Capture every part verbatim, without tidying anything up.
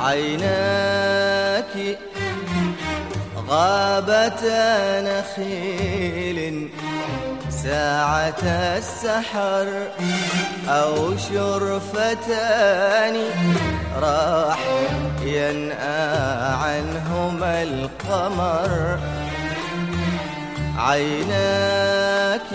عيناك غابتا نخيل ساعة السحر أو شرفتان راح ينأى عنهما القمر. عيناك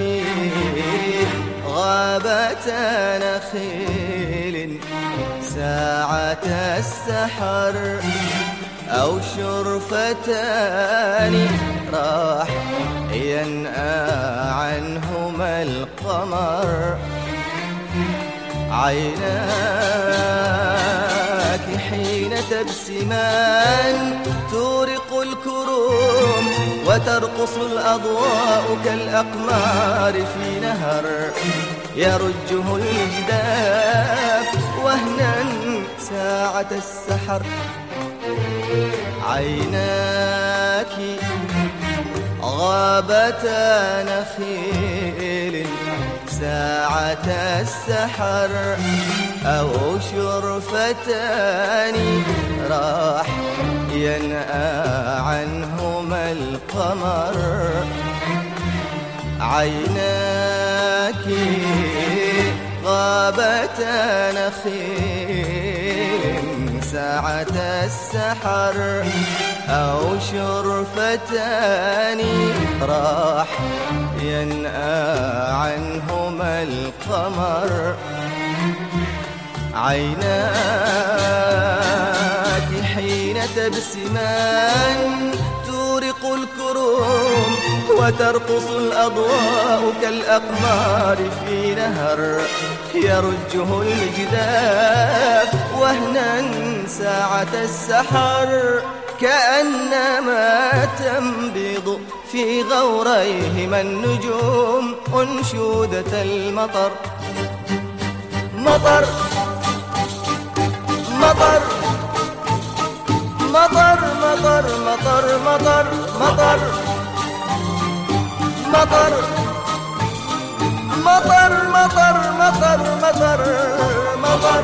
غابتا نخيل ساعة السحر أو شرفتان راح ينأى عنهما القمر. عيناك حين تبسمان تورق الكروم وترقص الأضواء كالأقمار في نهر يرجه الجداف وهنا ساعة السحر. عيناك غابتا نخيل ساعة السحر أو شرفتان راح ينأى عنهما القمر. عيناك غابتا نخيل ساعة السحر أو شرفتان راح ينأى عنهما القمر. عيناك حين تبسمان تورق الكروم وترقص الأضواء كالأقمار في نهر يرجه الجداف وهنا ساعة السحر. كأنما تنبض في غوريهما النجوم أنشودة المطر. مطر مطر مطر مطر مطر مطر مطر مطر مطر مطر مطر مطر مطر.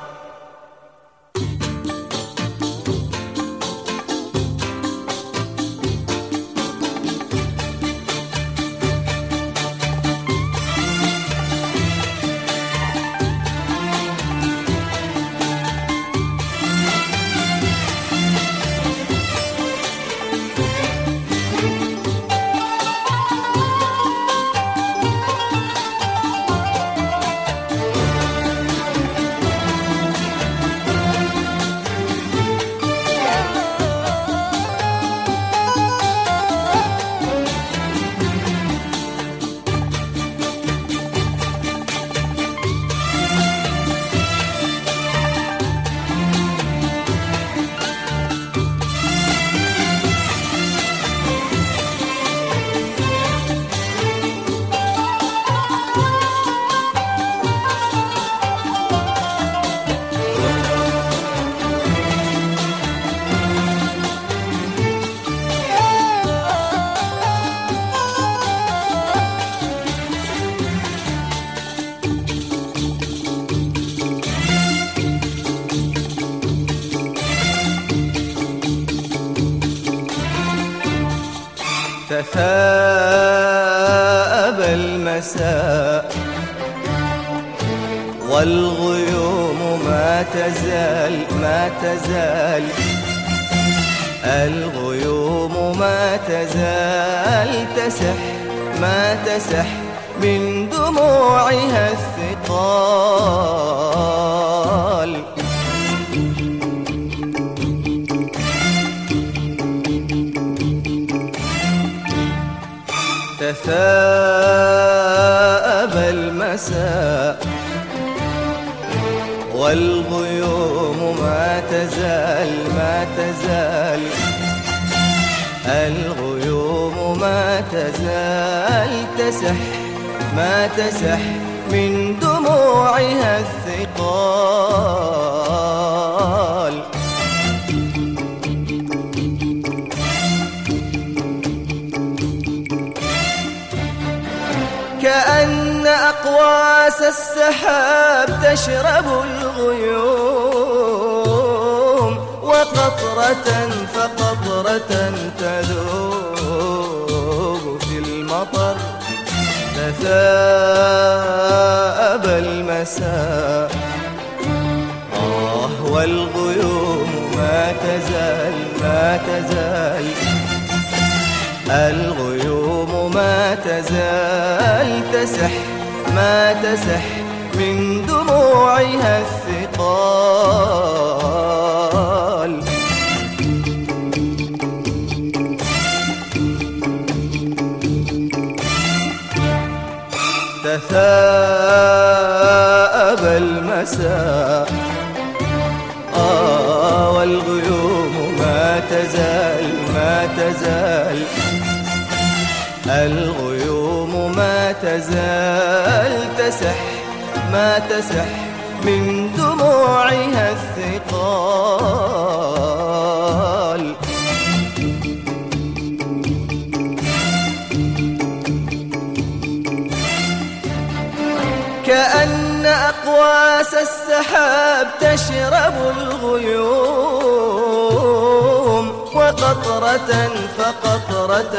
تثاءب المساء والغيوم ما تزال ما تزال الغيوم ما تزال تسح ما تسح من دموعها الثقال. تثاءب المساء والغيوم ما تزال ما تزال الغيوم ما تزال تسح ما تسح من دموعها الثقال. كأن أقواس السحاب تشرب الغيوم وقطرة فقطرة تذوب في المطر. تثاءب المساء آه والغيوم ما تزال ما تزال الغيوم ما تزال تسح ما تسح من دموعها الثقال. تثاءب المساء آه والغيوم ما تزال ما تزال الغيوم ما تزال تسح ما تسح من دموعها الثقال. كأن أقواس السحاب تشرب الغيوم وقطرة فقطرة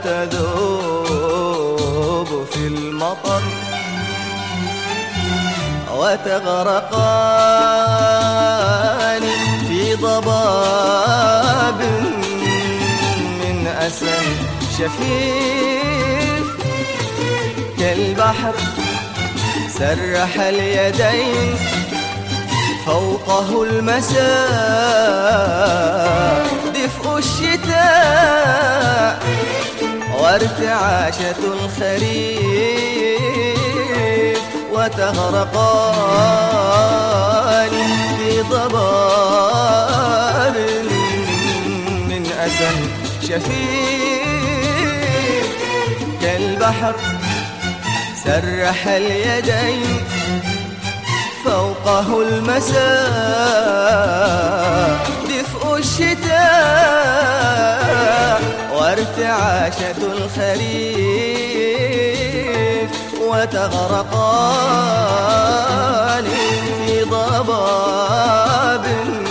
تذوب في المطر. وتغرقان في ضباب من أسى شفيف كالبحر. سرح اليدين فوقه المساء دفء الشتاء وارتعاشة الخريف. وتغرقان في ضباب من أسى شفيف كالبحر. سرح اليدين فوقه المساء دفء الشتاء وارتعاشة الخريف. وتغرقان في ضباب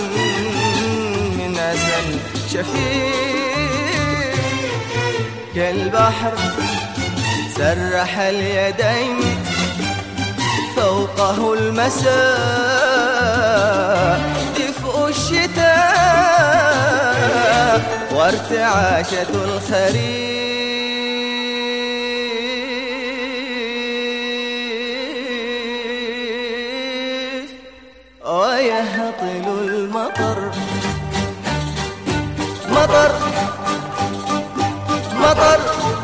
من أسى شفيف كالبحر. سرح اليدين فوقه المساء دفء الشتاء وارتعاشة الخريف. ويهطل المطر مطر مطر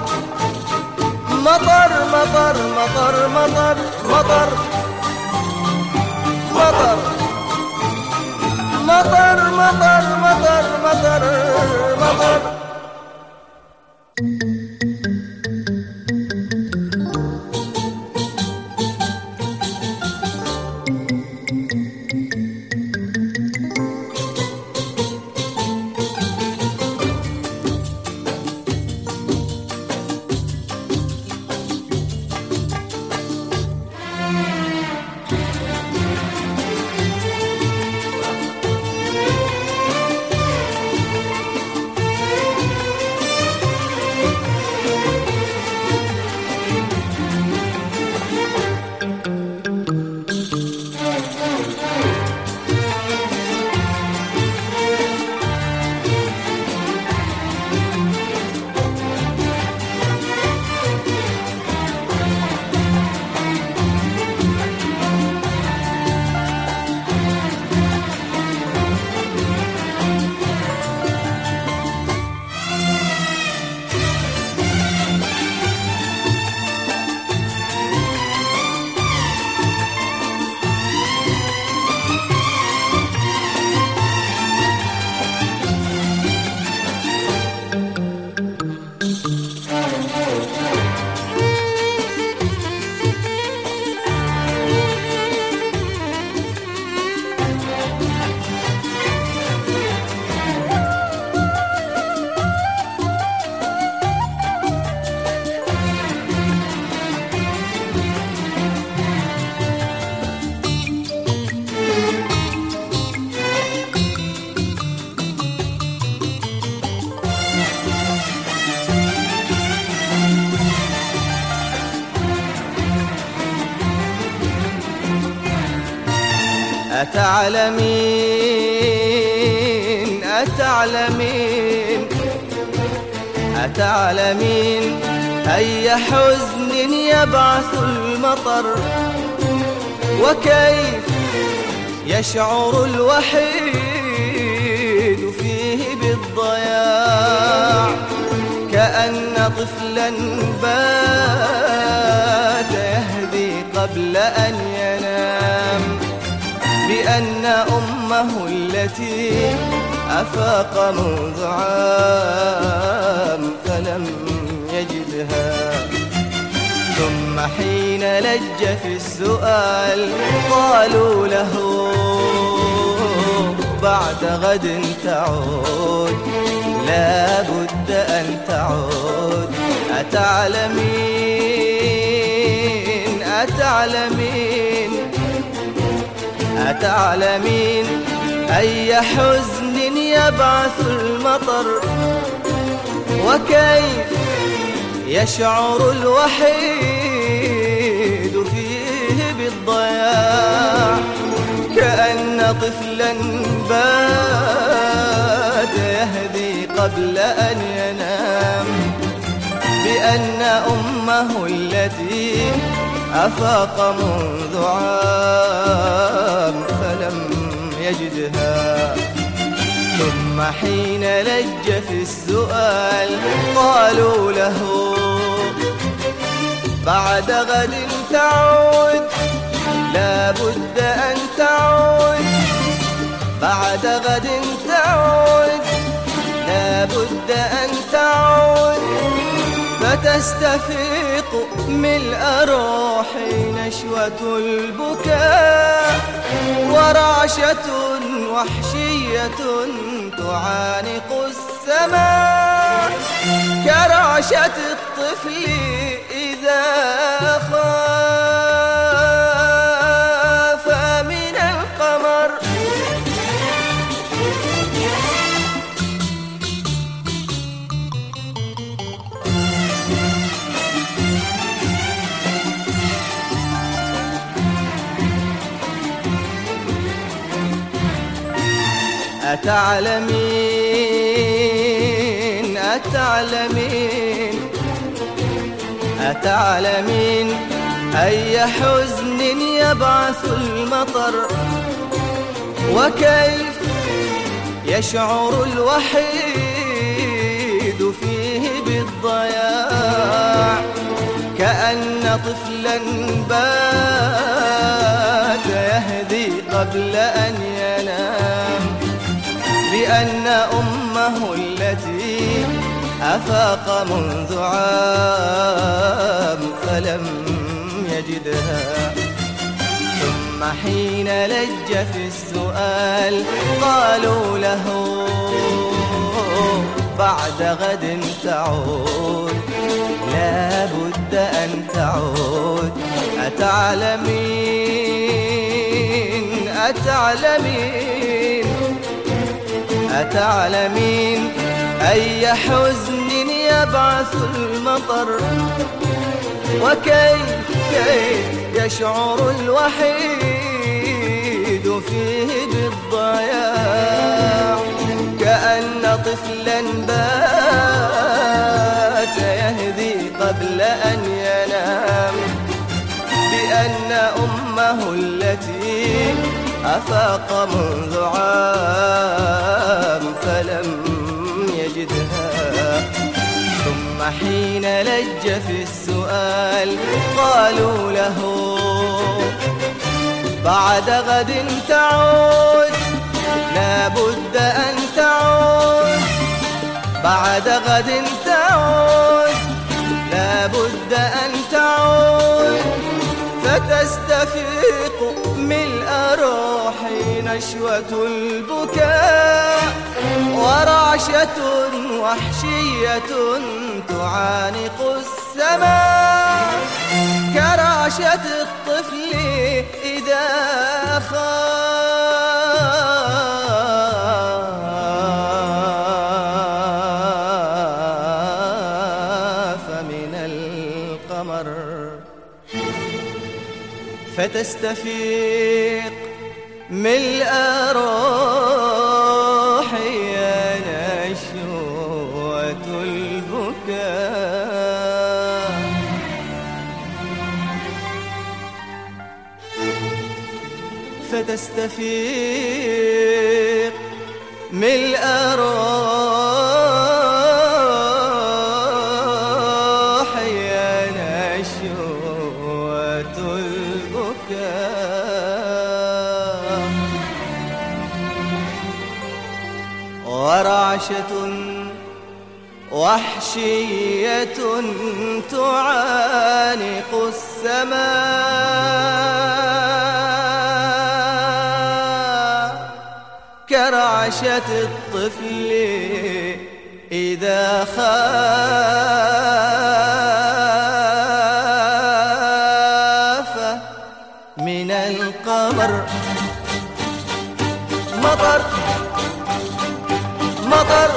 مطر مطر مطر مطر مطر مطر مطر مطر مطر مطر مطر. أتعلمين أتعلمين أتعلمين أي حزن يبعث المطر، وكيف يشعر الوحيد فيه بالضياع، كأن طفلا بات يهدي قبل أن ينام، بأن أمه التي أفاق منذ عام فلم يجدها. ثم حين لج في السؤال قالوا له بعد غد تعود، لا بد أن تعود. أتعلمين أتعلمين أتعلمين أي حزن يبعث المطر، وكيف يشعر الوحيد فيه بالضياع، كأن طفلا بات يهدي قبل أن ينام، بأن أمه التي أفاق منذ عام فلم يجدها. ثم حين لج في السؤال قالوا له بعد غد تعود، لا بد أن تعود. بعد غد تعود، لا بد أن تعود. فتستفيق ملء روحي نشوة البكاء، ورعشة وحشية تعانق السماء، كرعشة الطفل إذا خاف من القمر. أتعلمين أتعلمين أتعلمين أي حزن يبعث المطر، وكيف يشعر الوحيد فيه بالضياع، كأن طفلا بات يهدي قبل أن ينام، بأن أمه التي أفاق منذ عام فلم يجدها. ثم حين لج في السؤال قالوا له بعد غد تعود، لا بد أن تعود. أتعلمين أتعلمين أتعلمين أي حزن يبعث المطر، وكيف كيف يشعر الوحيد فيه بالضياع، كأن طفلا بات يهدي قبل أن ينام، بأن أمه التي أفاق منذ عام فلم يجدها. ثم حين لج في السؤال قالوا له بعد غد تعود، لا بد أن تعود. بعد غد تعود، لا بد أن تعود. فتستفيق ملء روحي نشوة البكاء، ورعشة وحشية تعانق السماء، كرعشة الطفل إذا خاف من القمر. فتستفيق ملء روحي نشوة البكاء، فتستفيق ملء روحي نشوة البكاء، ورعشة وحشية تعانق السماء، كرعشة الطفل إذا خاف من القمر. مطر مطر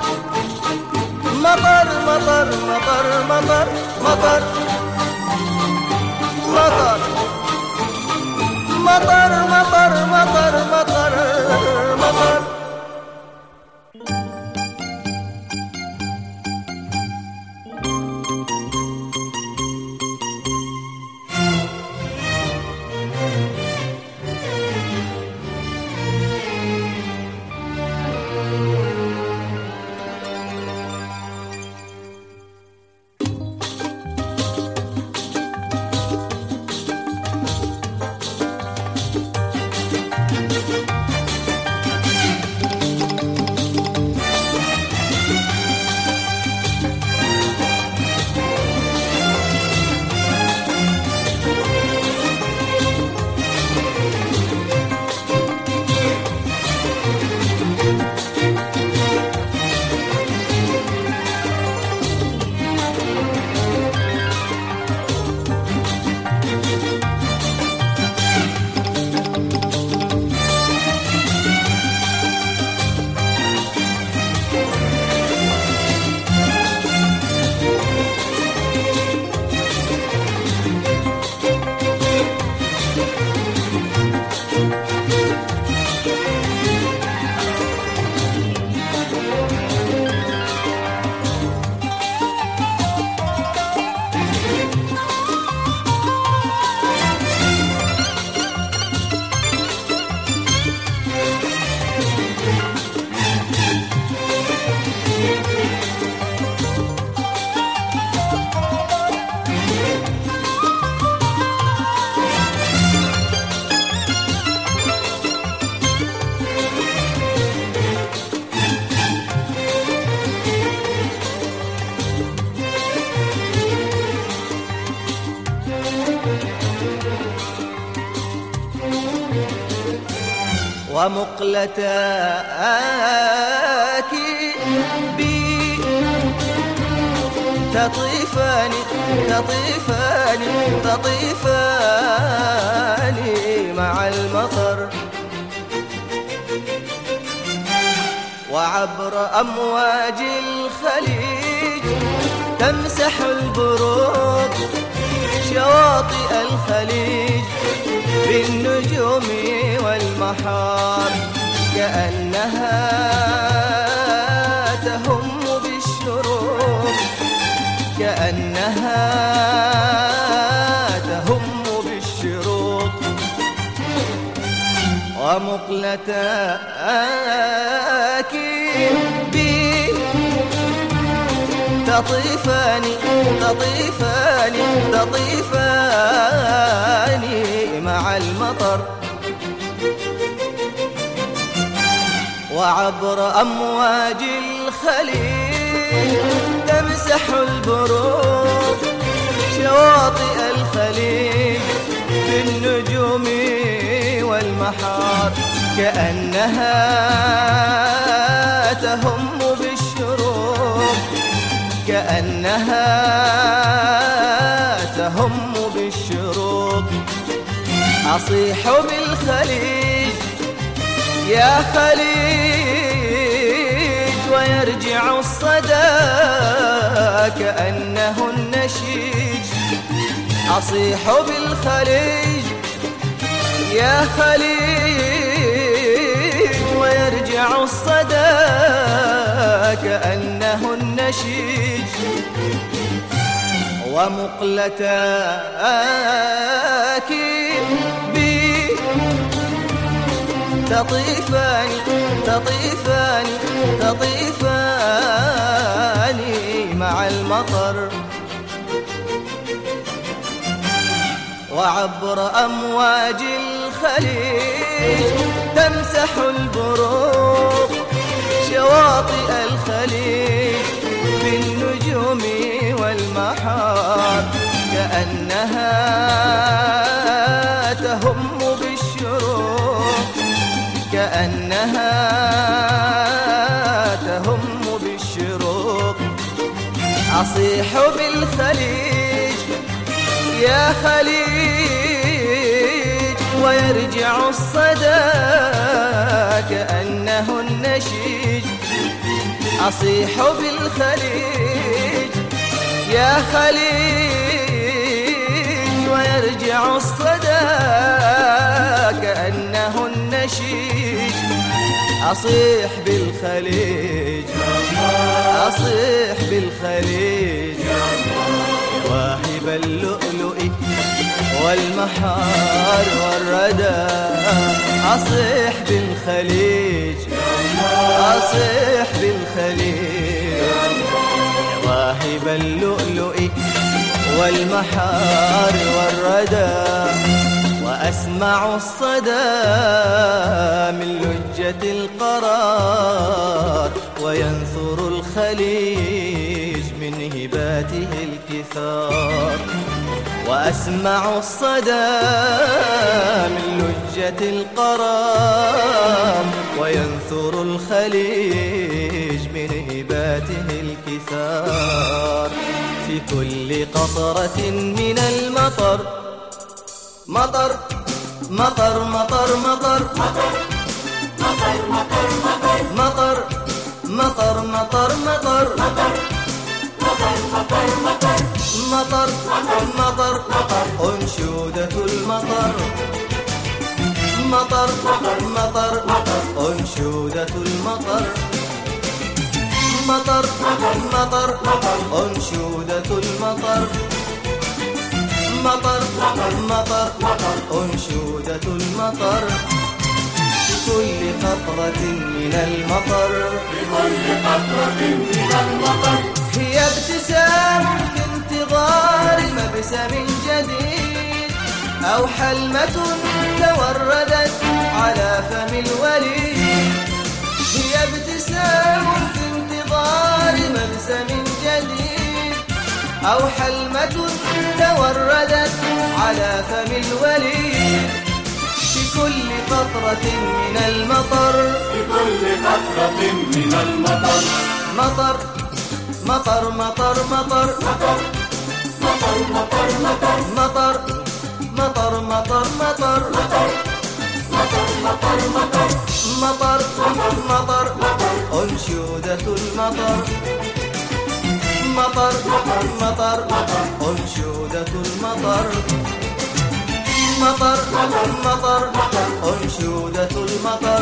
مطر مطر مطر مطر مطر مطر مطر مطر مطر مطر مطر. ومقلتاك بي تطيفان تطيفان تطيفان مع المطر، وعبر أمواج الخليج تمسح البروق شواطئ الخليج بالنجوم والمحار، كأنها تهم بالشروق، كأنها تهم بالشروق. ومقلتاك بي تطيفان تطيفان تطيفان مع المطر، وعبر أمواج الخليج تمسح البروق شواطئ الخليج بالنجوم والمحار، كأنها تهم بالشروق، كأنها تهم بالشروق. أصيح بالخليج يا خليج ويرجع الصدى كأنه النشيج، أصيح بالخليج يا خليج ويرجع الصدى كأنه النشيج ومقلتاك بي تطيفان تطيفان تطيفان مع المطر وعبر أمواج الخليج تمسح البروق شواطئ الخليج بالنجوم والمحار كأنها تهم بالشروق كأنها تهم بالشروق أصيح بالخليج يا خليج ويرجع الصدى كأنه النشيج أصيح بالخليج يا خليج ويرجع الصدى كأنه النشيج أصيح بالخليج أصيح بالخليج واهب اللؤلؤ والمحار والردى أصيح بالخليج أصيح بالخليج واهب اللؤلؤ والمحار والردى وأسمع الصدى من لجة القرار وينثر الخليج من هباته الكثار وأسمع الصدى من لجة القرار وينثر الخليج من هباته الكثار في كل قطرة من المطر مطر مطر مطر مطر مطر مطر مطر مطر مطر مطر مطر مطر أنشودة المطر مطر مطر أنشودة المطر مطر مطر أنشودة المطر مطر مطر أنشودة المطر بكل قطرة من المطر بكل قطرة من المطر هي ابتسام في انتظار مبسم جديد أو حلمة توردت على فم الوليد هي ابتسام في انتظار مبسم جديد أو حلمة توردت على فم الوليد في كل قطرة من المطر بكل قطرة من المطر مطر مطر مطر مطر مطر مطر مطر مطر مطر مطر مطر مطر مطر مطر مطر مطر مطر أنشودة المطر مطر مطر أنشودة المطر مطر مطر أنشودة المطر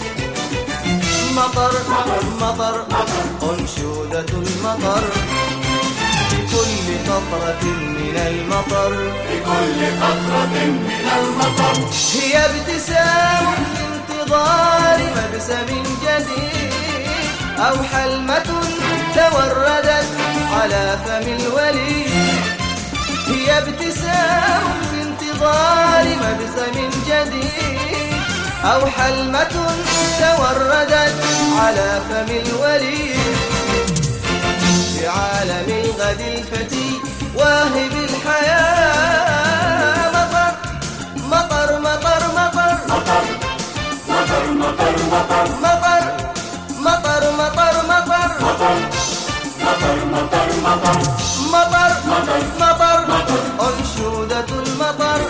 مطر مطر أنشودة المطر بكل قطرة من المطر بكل قطرة من المطر هي ابتسام في انتظار مبسم جديد أو حلمة توردت على فم الوليد هي ابتسام في انتظار مبسم جديد أو حلمة توردت على فم الوليد في عالم الغد الفتي واهب الحياة مطر مطر مطر مطر مطر مطر مطر مطر مطر مطر مطر مطر مطر مطر مطر مطر مطر أنشودة المطر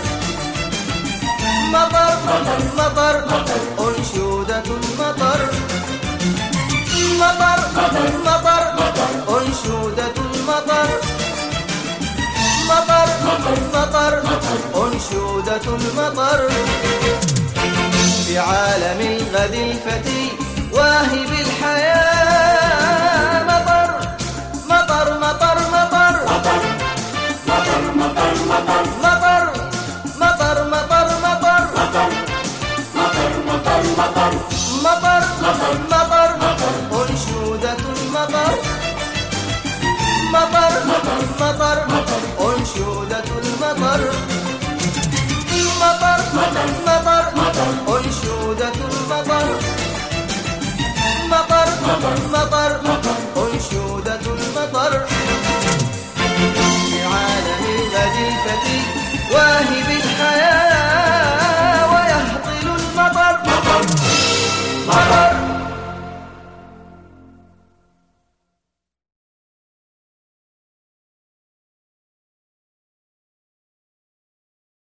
مطر مطر أنشودة المطر مطر مطر أنشودة المطر مطر مطر أنشودة المطر خد الفتيل